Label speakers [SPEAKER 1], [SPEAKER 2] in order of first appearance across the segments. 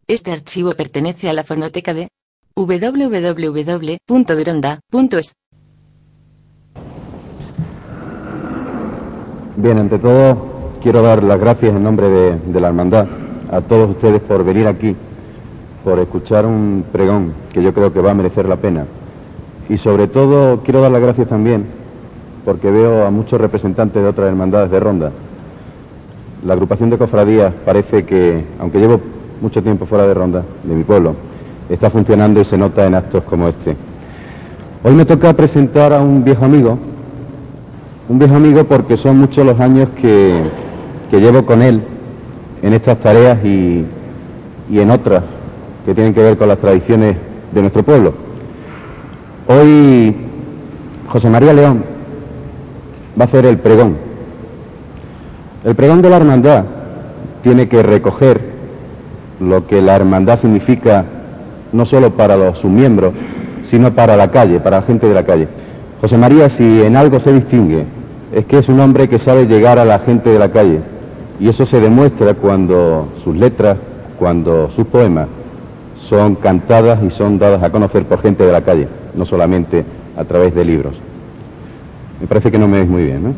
[SPEAKER 1] Este archivo pertenece a la fonoteca de www.gronda.es.
[SPEAKER 2] Bien, ante todo quiero dar las gracias en nombre de la hermandad a todos ustedes por venir aquí, por escuchar un pregón que yo creo que va a merecer la pena. Y sobre todo quiero dar las gracias también porque veo a muchos representantes de otras hermandades de Ronda. La agrupación de cofradías parece que, aunque llevo mucho tiempo fuera de Ronda, de mi pueblo, está funcionando y se nota en actos como este. Hoy me toca presentar a un viejo amigo porque son muchos los años que llevo con él en estas tareas y en otras que tienen que ver con las tradiciones de nuestro pueblo. Hoy José María León va a hacer el pregón. El pregón de la hermandad tiene que recoger lo que la hermandad significa no solo para sus miembros, sino para la calle, para la gente de la calle. José María, si en algo se distingue, es que es un hombre que sabe llegar a la gente de la calle, y eso se demuestra cuando sus letras, cuando sus poemas son cantadas y son dadas a conocer por gente de la calle, no solamente a través de libros. Me parece que no me veis muy bien, ¿no?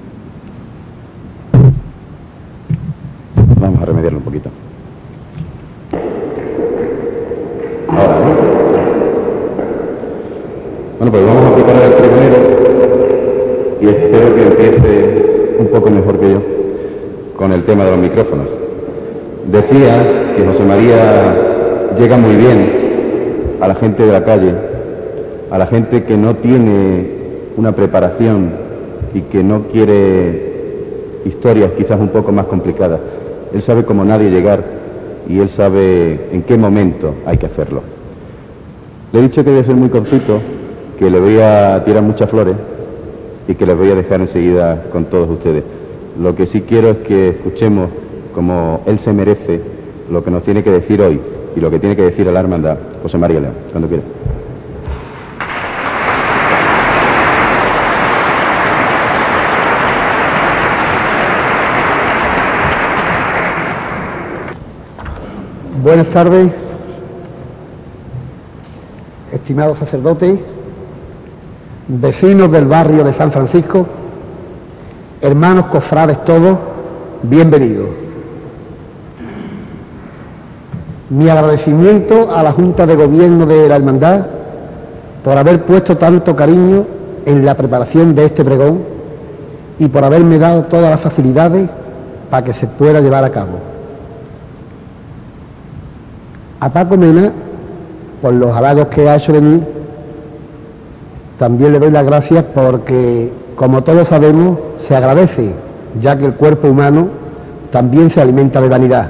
[SPEAKER 2] Vamos a remediarlo un poquito. Ahora, ¿no? Bueno, pues vamos a preparar el pregonero y espero que empiece un poco mejor que yo con el tema de los micrófonos. Decía que José María llega muy bien a la gente de la calle, a la gente que no tiene una preparación y que no quiere historias quizás un poco más complicadas. Él sabe como nadie llegar y él sabe en qué momento hay que hacerlo. Le he dicho que voy a ser muy cortito, que le voy a tirar muchas flores y que les voy a dejar enseguida con todos ustedes. Lo que sí quiero es que escuchemos como él se merece lo que nos tiene que decir hoy y lo que tiene que decir a la hermandad José María León, cuando quiera.
[SPEAKER 3] Buenas tardes, estimados sacerdotes, vecinos del barrio de San Francisco, hermanos cofrades todos, bienvenidos. Mi agradecimiento a la Junta de Gobierno de la Hermandad por haber puesto tanto cariño en la preparación de este pregón y por haberme dado todas las facilidades para que se pueda llevar a cabo. A Paco Mena, por los halagos que ha hecho de mí, también le doy las gracias porque, como todos sabemos, se agradece, ya que el cuerpo humano también se alimenta de vanidad.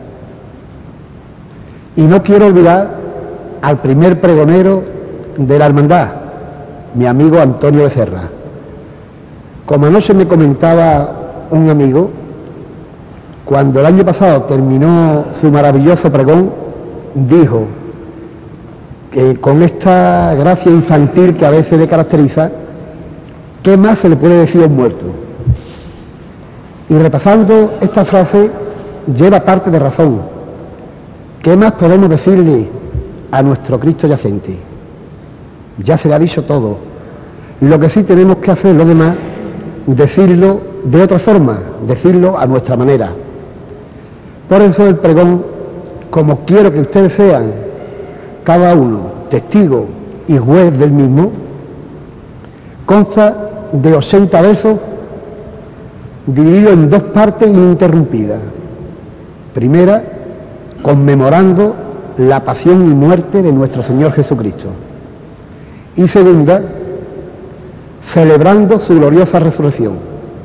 [SPEAKER 3] Y no quiero olvidar al primer pregonero de la hermandad, mi amigo Antonio Becerra. Como anoche me comentaba un amigo, cuando el año pasado terminó su maravilloso pregón, dijo que con esta gracia infantil que a veces le caracteriza, ¿qué más se le puede decir a un muerto? Y repasando esta frase, lleva parte de razón. ¿Qué más podemos decirle a nuestro Cristo yacente? Ya se le ha dicho todo. Lo que sí tenemos que hacer lo demás, decirlo de otra forma, decirlo a nuestra manera. Por eso el pregón, como quiero que ustedes sean cada uno testigo y juez del mismo, consta de 80 versos divididos en dos partes ininterrumpidas. Primera, conmemorando la pasión y muerte de nuestro Señor Jesucristo. Y segunda, celebrando su gloriosa resurrección.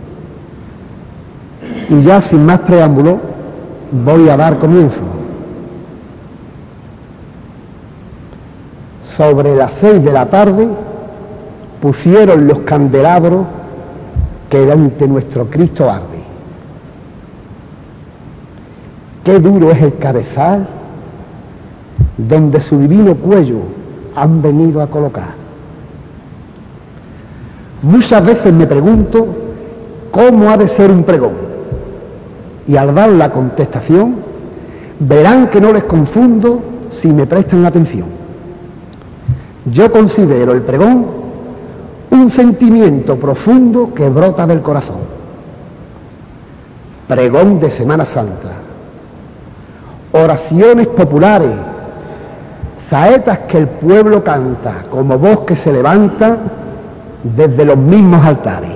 [SPEAKER 3] Y ya sin más preámbulo, voy a dar comienzo. Sobre las 6 de la tarde pusieron los candelabros que delante nuestro Cristo arde. Qué duro es el cabezal donde su divino cuello han venido a colocar. Muchas veces me pregunto cómo ha de ser un pregón, y al dar la contestación Verán que no les confundo si me prestan atención. Yo considero el pregón un sentimiento profundo que brota del corazón. Pregón de Semana Santa, oraciones populares, saetas que el pueblo canta como voz que se levanta desde los mismos altares.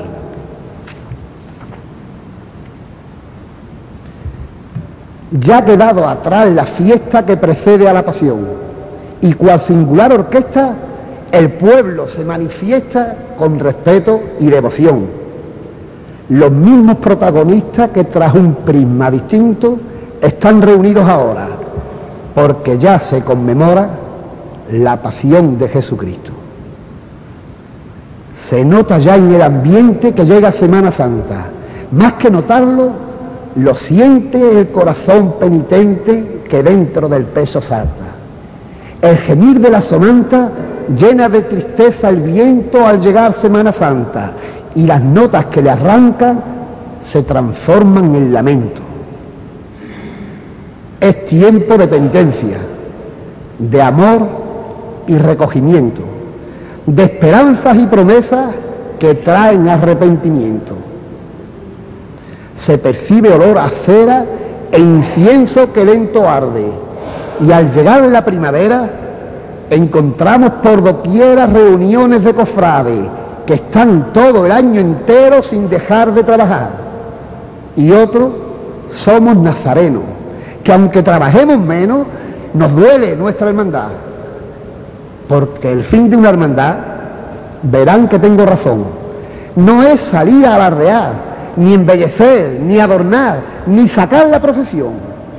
[SPEAKER 3] Ya ha quedado atrás la fiesta que precede a la pasión, y cual singular orquesta, el pueblo se manifiesta con respeto y devoción. Los mismos protagonistas que tras un prisma distinto están reunidos ahora, porque ya se conmemora la pasión de Jesucristo. Se nota ya en el ambiente que llega Semana Santa. Más que notarlo, lo siente el corazón penitente que dentro del peso salta. El gemir de la sonanta llena de tristeza el viento al llegar Semana Santa, y las notas que le arrancan se transforman en lamento. Es tiempo de penitencia, de amor y recogimiento, de esperanzas y promesas que traen arrepentimiento. Se percibe olor a cera e incienso que lento arde, y al llegar la primavera encontramos por doquiera reuniones de cofrades que están todo el año entero sin dejar de trabajar, y otros somos nazarenos que aunque trabajemos menos nos duele nuestra hermandad, porque el fin de una hermandad, verán que tengo razón, no es salir a alardear, ni embellecer, ni adornar, ni sacar la procesión.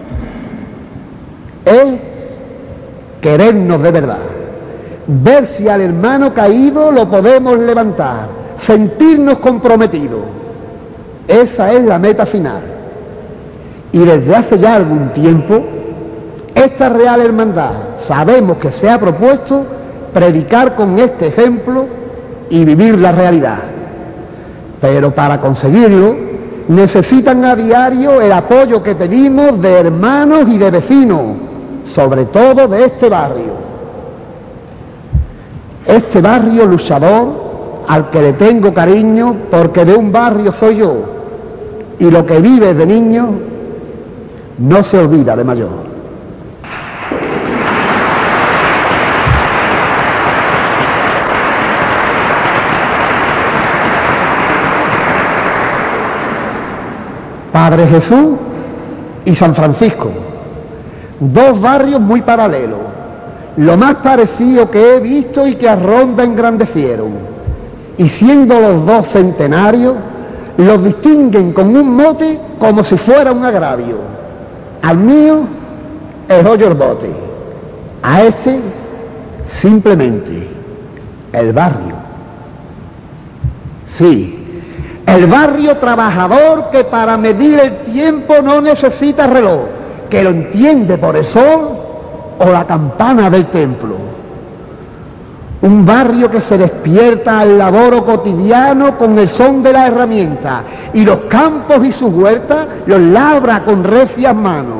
[SPEAKER 3] Es querernos de verdad, ver si al hermano caído lo podemos levantar, sentirnos comprometidos. Esa es la meta final. Y desde hace ya algún tiempo, esta Real Hermandad sabemos que se ha propuesto predicar con este ejemplo y vivir la realidad. Pero para conseguirlo necesitan a diario el apoyo que pedimos de hermanos y de vecinos, sobre todo de este barrio. Este barrio luchador al que le tengo cariño porque de un barrio soy yo, y lo que vive de niño no se olvida de mayor. Padre Jesús y San Francisco, dos barrios muy paralelos, lo más parecido que he visto y que a Ronda engrandecieron, y siendo los dos centenarios, los distinguen con un mote como si fuera un agravio. Al mío es hoyo el bote, a este simplemente el barrio. Sí, el barrio trabajador que para medir el tiempo no necesita reloj, que lo entiende por el sol o la campana del templo. Un barrio que se despierta al laboro cotidiano con el son de la herramienta, y los campos y sus huertas los labra con recias manos.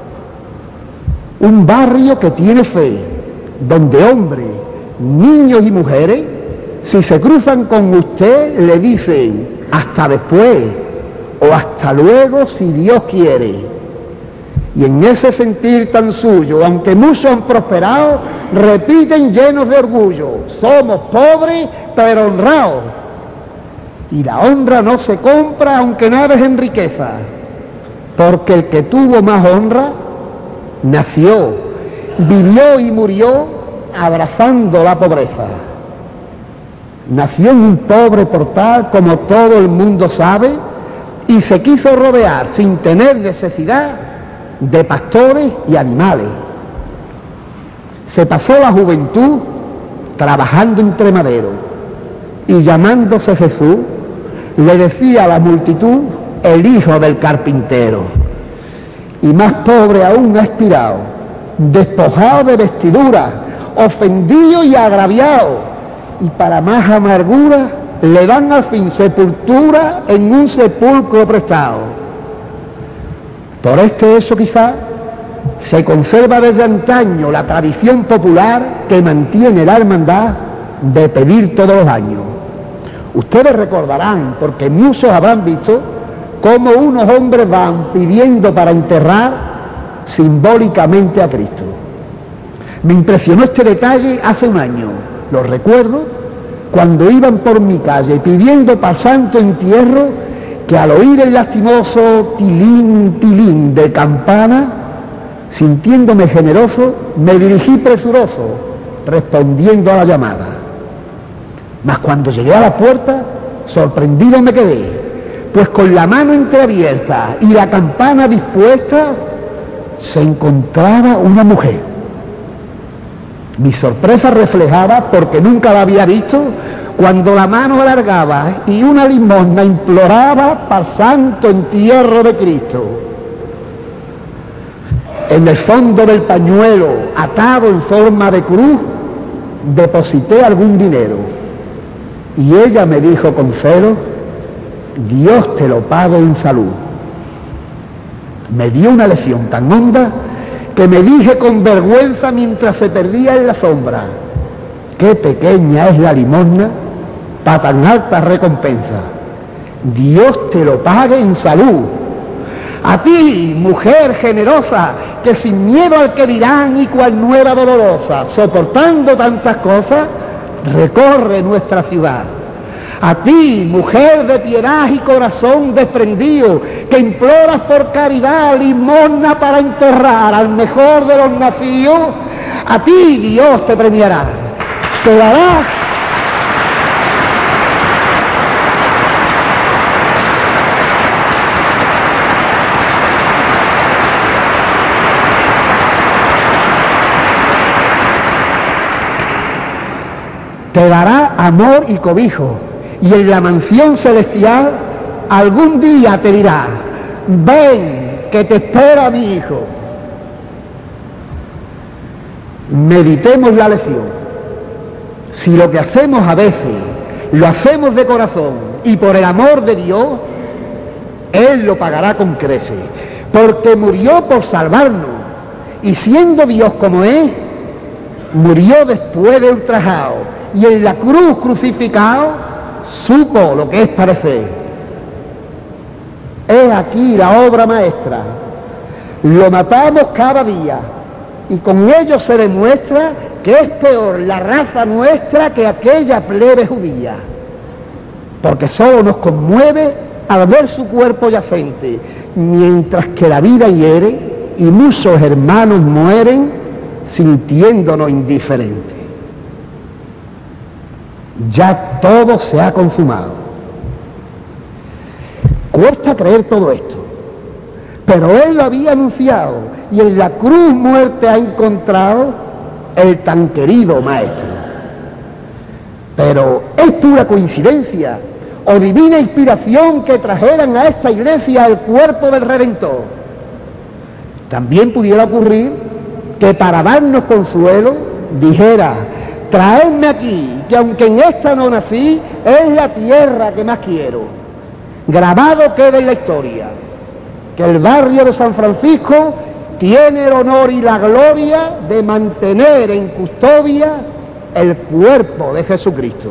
[SPEAKER 3] Un barrio que tiene fe, donde hombres, niños y mujeres, si se cruzan con usted, le dicen hasta después o hasta luego si Dios quiere. Y en ese sentir tan suyo, aunque muchos han prosperado, repiten llenos de orgullo: somos pobres pero honrados. Y la honra no se compra aunque nada es en riqueza, porque el que tuvo más honra nació, vivió y murió abrazando la pobreza. Nació en un pobre portal, como todo el mundo sabe, y se quiso rodear sin tener necesidad de pastores y animales. Se pasó la juventud trabajando entre maderos, y llamándose Jesús le decía a la multitud el hijo del carpintero. Y más pobre aún ha expirado, despojado de vestidura, ofendido y agraviado, y para más amargura le dan al fin sepultura en un sepulcro prestado. Por este hecho quizá se conserva desde antaño la tradición popular que mantiene la hermandad de pedir todos los años. Ustedes recordarán, porque muchos habrán visto, cómo unos hombres van pidiendo para enterrar simbólicamente a Cristo. Me impresionó este detalle hace un año, lo recuerdo, cuando iban por mi calle pidiendo para santo entierro, que al oír el lastimoso tilín, tilín de campana, sintiéndome generoso, me dirigí presuroso, respondiendo a la llamada. Mas cuando llegué a la puerta, sorprendido me quedé, pues con la mano entreabierta y la campana dispuesta, se encontraba una mujer. Mi sorpresa reflejaba, porque nunca la había visto, cuando la mano alargaba y una limosna imploraba para santo entierro de Cristo. En el fondo del pañuelo, atado en forma de cruz, deposité algún dinero. Y ella me dijo con celo: Dios te lo pague en salud. Me dio una lección tan honda que me dije con vergüenza mientras se perdía en la sombra: qué pequeña es la limosna para tan alta recompensa. Dios te lo pague en salud. A ti, mujer generosa, que sin miedo al que dirán y cual nueva dolorosa, soportando tantas cosas, recorre nuestra ciudad. A ti, mujer de piedad y corazón desprendido, que imploras por caridad limosna para enterrar al mejor de los nacidos, a ti Dios te premiará. Te dará amor y cobijo, y en la mansión celestial algún día te dirá: ven, que te espera mi hijo. Meditemos la lección. Si lo que hacemos a veces lo hacemos de corazón y por el amor de Dios, Él lo pagará con creces, porque murió por salvarnos, y siendo Dios como es, murió después de ultrajado, y en la cruz crucificado supo lo que es padecer. Es aquí la obra maestra. Lo matamos cada día, y con ello se demuestra que es peor la raza nuestra que aquella plebe judía, porque solo nos conmueve al ver su cuerpo yacente, mientras que la vida hiere y muchos hermanos mueren sintiéndonos indiferentes. Ya todo se ha consumado. Cuesta creer todo esto, pero Él lo había anunciado, y en la cruz muerte ha encontrado el tan querido Maestro. Pero es pura coincidencia o divina inspiración que trajeran a esta iglesia el cuerpo del Redentor. También pudiera ocurrir que para darnos consuelo dijera: traedme aquí, que aunque en esta no nací, es la tierra que más quiero. Grabado queda en la historia que el barrio de San Francisco tiene el honor y la gloria de mantener en custodia el cuerpo de Jesucristo.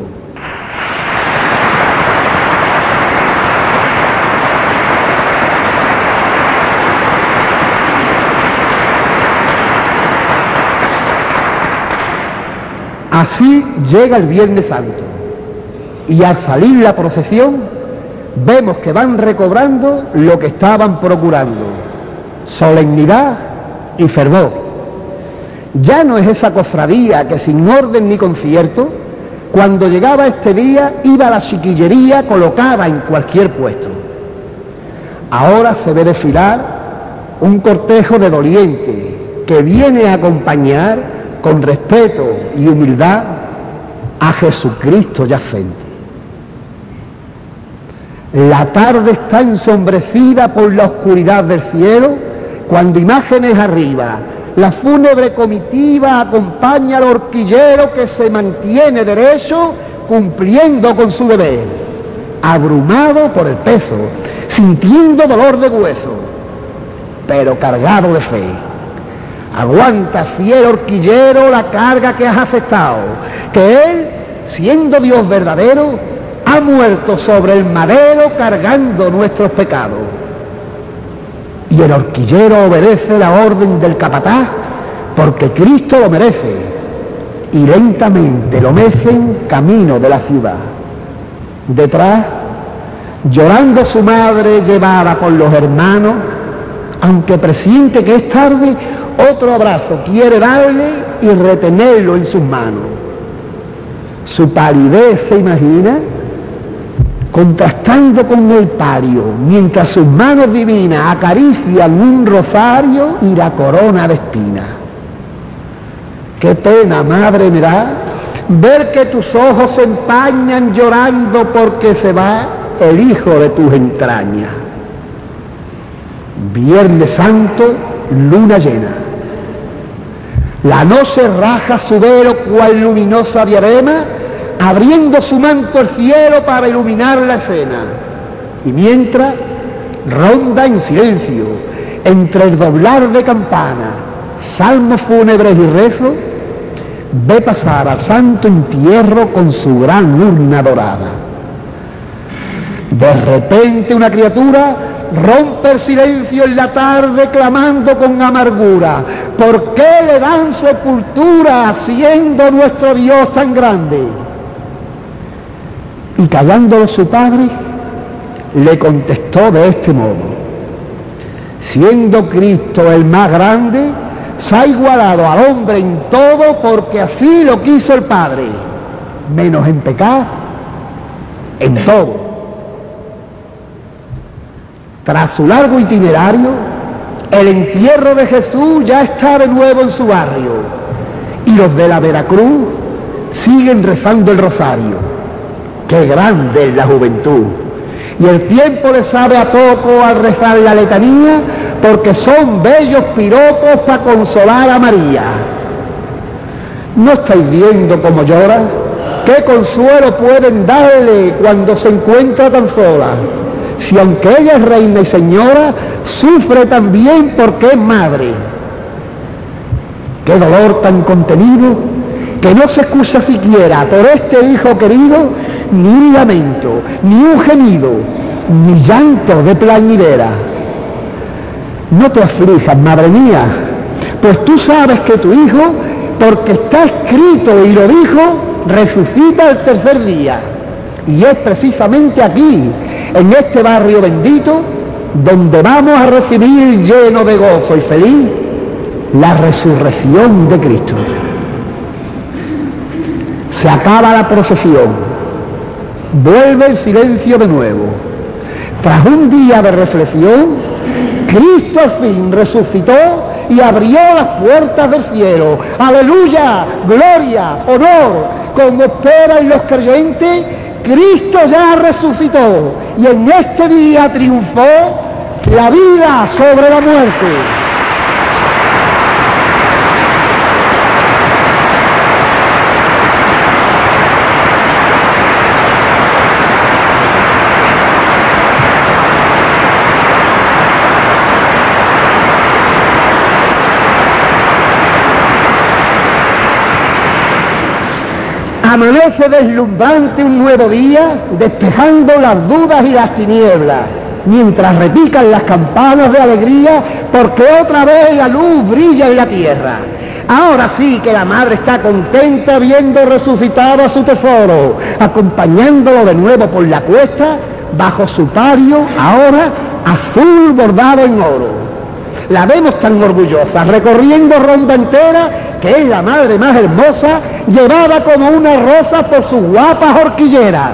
[SPEAKER 3] Así llega el Viernes Santo, y al salir la procesión vemos que van recobrando lo que estaban procurando: solemnidad y fervor. Ya no es esa cofradía que sin orden ni concierto, cuando llegaba este día, iba a la chiquillería colocada en cualquier puesto. Ahora se ve desfilar un cortejo de dolientes que viene a acompañar con respeto y humildad a Jesucristo yacente. La tarde está ensombrecida por la oscuridad del cielo, cuando imágenes arriba, la fúnebre comitiva acompaña al horquillero que se mantiene derecho, cumpliendo con su deber, abrumado por el peso, sintiendo dolor de hueso, pero cargado de fe. Aguanta, fiel horquillero, la carga que has aceptado, que Él, siendo Dios verdadero, ha muerto sobre el madero cargando nuestros pecados. Y el horquillero obedece la orden del capataz porque Cristo lo merece, y lentamente lo mecen camino de la ciudad. Detrás, llorando su madre llevada por los hermanos, aunque presiente que es tarde, otro abrazo quiere darle y retenerlo en sus manos. Su palidez se imagina contrastando con el palio, mientras sus manos divinas acarician un rosario y la corona de espinas. Qué pena, madre, me da ver que tus ojos se empañan llorando porque se va el hijo de tus entrañas. Viernes Santo, luna llena. La noche raja su velo cual luminosa diadema, abriendo su manto el cielo para iluminar la escena. Y mientras ronda en silencio, entre el doblar de campanas, salmos fúnebres y rezos, ve pasar al santo entierro con su gran urna dorada. De repente una criatura rompe el silencio en la tarde clamando con amargura: ¿por qué le dan sepultura siendo nuestro Dios tan grande? Y callándolo su padre, le contestó de este modo: siendo Cristo el más grande, se ha igualado al hombre en todo porque así lo quiso el Padre, menos en pecar, en todo. Tras su largo itinerario, el entierro de Jesús ya está de nuevo en su barrio y los de la Veracruz siguen rezando el rosario. ¡Qué grande es la juventud! Y el tiempo le sabe a poco al rezar la letanía, porque son bellos piropos para consolar a María. ¿No estáis viendo cómo llora? ¿Qué consuelo pueden darle cuando se encuentra tan sola? Si aunque ella es reina y señora, sufre también porque es madre. Qué dolor tan contenido, que no se excusa siquiera por este hijo querido, ni un lamento, ni un gemido, ni llanto de plañidera. No te aflijas, madre mía, pues tú sabes que tu hijo, porque está escrito y lo dijo, resucita el tercer día. Y es precisamente aquí, en este barrio bendito, donde vamos a recibir lleno de gozo y feliz la resurrección de Cristo. Se acaba la procesión, vuelve el silencio de nuevo. Tras un día de reflexión, Cristo al fin resucitó y abrió las puertas del cielo. ¡Aleluya! ¡Gloria! ¡Honor! Como esperan los creyentes, Cristo ya resucitó y en este día triunfó la vida sobre la muerte. Amanece deslumbrante un nuevo día, despejando las dudas y las tinieblas, mientras repican las campanas de alegría, porque otra vez la luz brilla en la tierra. Ahora sí que la madre está contenta viendo resucitado a su tesoro, acompañándolo de nuevo por la cuesta, bajo su palio, ahora azul bordado en oro. La vemos tan orgullosa, recorriendo ronda entera, que es la madre más hermosa, llevada como una rosa por sus guapas horquilleras.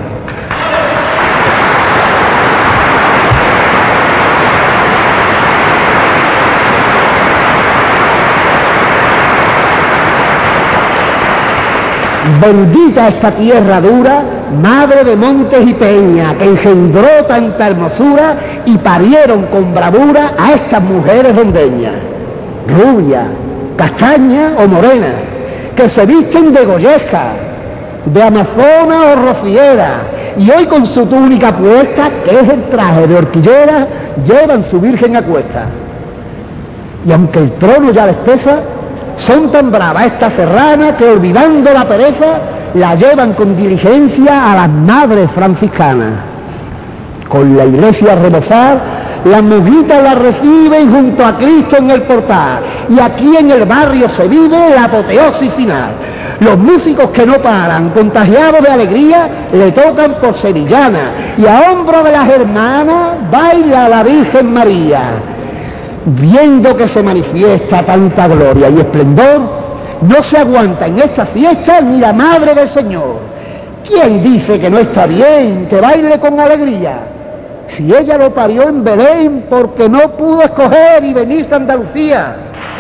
[SPEAKER 3] Bendita esta tierra dura, madre de montes y peñas, que engendró tanta hermosura y parieron con bravura a estas mujeres rondeñas, rubias, castañas o morenas, que se visten de goyesca, de amazona o rociera, y hoy con su túnica puesta, que es el traje de horquillera, llevan su virgen a cuesta. Y aunque el trono ya les pesa, son tan bravas estas serranas que, olvidando la pereza, la llevan con diligencia a las madres franciscanas. Con la iglesia a rebosar, las monjitas la reciben junto a Cristo en el portal, y aquí en el barrio se vive la apoteosis final. Los músicos que no paran, contagiados de alegría, le tocan por sevillana, y a hombros de las hermanas baila la Virgen María. Viendo que se manifiesta tanta gloria y esplendor, no se aguanta en esta fiesta ni la Madre del Señor. ¿Quién dice que no está bien que baile con alegría? Si ella lo parió en Belén porque no pudo escoger y venirse a Andalucía.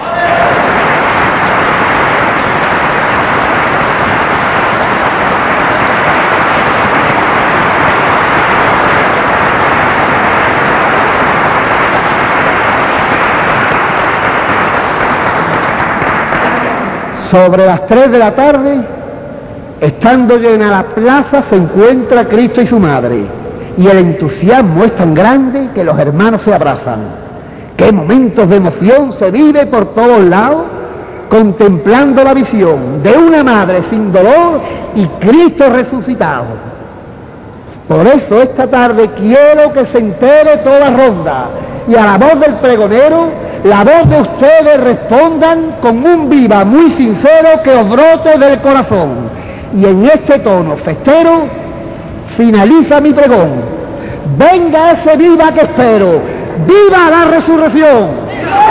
[SPEAKER 3] Sobre las 3 de la tarde, estando llena la plaza, se encuentra Cristo y su madre, y el entusiasmo es tan grande que los hermanos se abrazan. Qué momentos de emoción se vive por todos lados, contemplando la visión de una madre sin dolor y Cristo resucitado. Por eso esta tarde quiero que se entere toda Ronda, y a la voz del pregonero, la voz de ustedes respondan con un viva muy sincero que os brote del corazón. Y en este tono festero finaliza mi pregón. Venga ese viva que espero. ¡Viva la resurrección!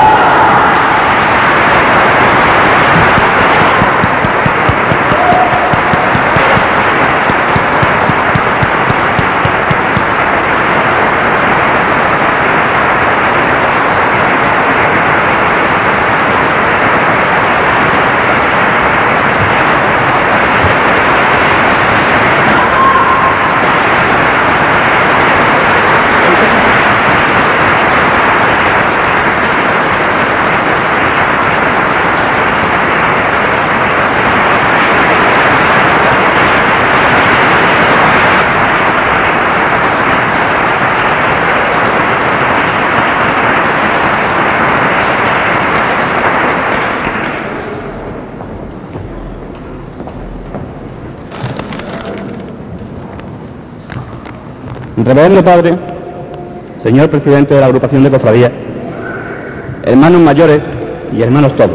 [SPEAKER 4] Reverendo Padre, señor presidente de la agrupación de cofradías, hermanos mayores y hermanos todos,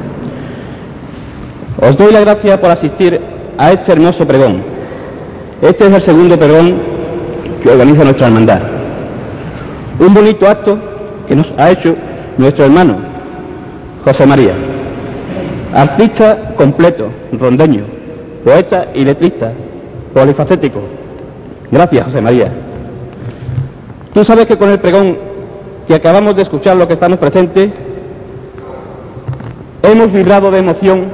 [SPEAKER 4] os doy la gracia por asistir a este hermoso pregón. Este es el segundo pregón que organiza nuestra hermandad. Un bonito acto que nos ha hecho nuestro hermano José María, artista completo, rondeño, poeta y letrista, polifacético. Gracias, José María. Tú sabes que con el pregón que acabamos de escuchar, los que estamos presentes, hemos vibrado de emoción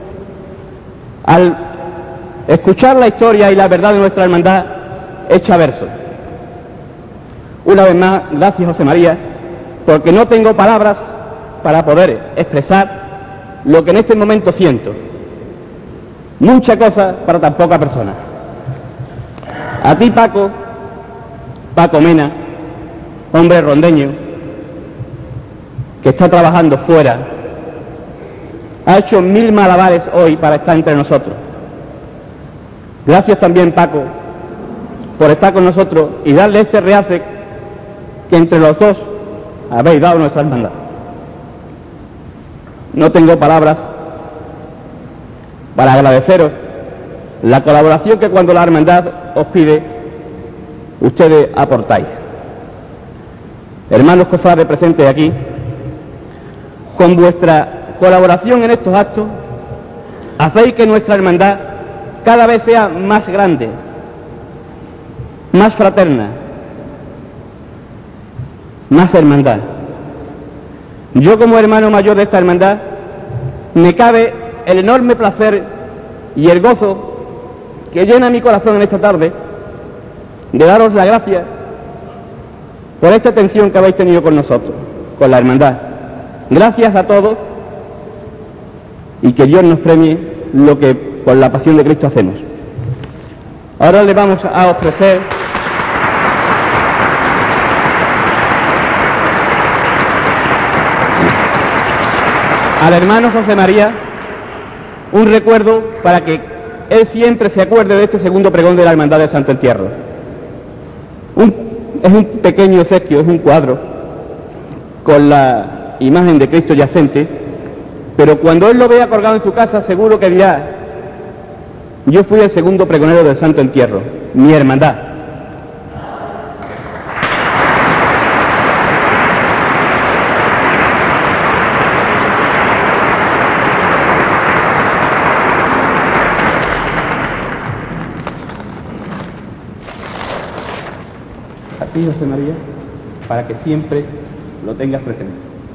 [SPEAKER 4] al escuchar la historia y la verdad de nuestra hermandad hecha verso. Una vez más, gracias, José María, porque no tengo palabras para poder expresar lo que en este momento siento. Mucha cosa para tan poca persona. A ti, Paco Mena, hombre rondeño, que está trabajando fuera, ha hecho 1000 malabares hoy para estar entre nosotros. Gracias también, Paco, por estar con nosotros y darle este realce que entre los dos habéis dado a nuestra hermandad. No tengo palabras para agradeceros la colaboración que cuando la hermandad os pide, ustedes aportáis. Hermanos cofrades presentes aquí, con vuestra colaboración en estos actos, hacéis que nuestra hermandad cada vez sea más grande, más fraterna, más hermandad. Yo, como hermano mayor de esta hermandad, me cabe el enorme placer y el gozo que llena mi corazón en esta tarde de daros las gracias por esta atención que habéis tenido con nosotros, con la hermandad. Gracias a todos y que Dios nos premie lo que por la pasión de Cristo hacemos. Ahora le vamos a ofrecer al hermano José María un recuerdo para que él siempre se acuerde de este segundo pregón de la Hermandad del Santo Entierro. Es un pequeño obsequio, es un cuadro con la imagen de Cristo yacente, pero cuando él lo vea colgado en su casa, seguro que dirá: yo fui el segundo pregonero del Santo Entierro, mi hermandad. A ti, José María, para que siempre lo tengas presente.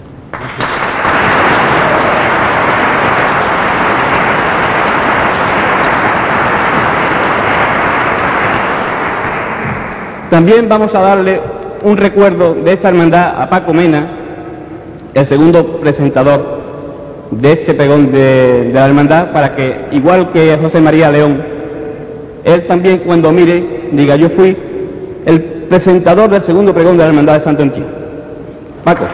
[SPEAKER 4] También vamos a darle un recuerdo de esta hermandad a Paco Mena, el segundo presentador de este pregón de la hermandad, para que, igual que José María León, él también cuando mire diga: yo fui el presentador del segundo pregón de la Hermandad de Santo Entierro. Paco.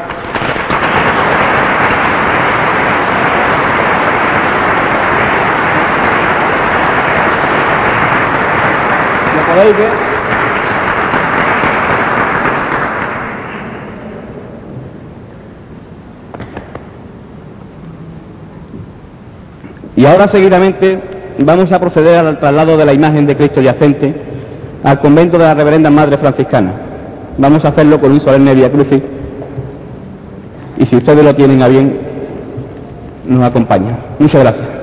[SPEAKER 4] ¿Lo podéis ver? Y ahora seguidamente vamos a proceder al traslado de la imagen de Cristo yacente al convento de la Reverenda Madre Franciscana. Vamos a hacerlo con un solemne Vía Crucis, y si ustedes lo tienen a bien, nos acompañan. Muchas gracias.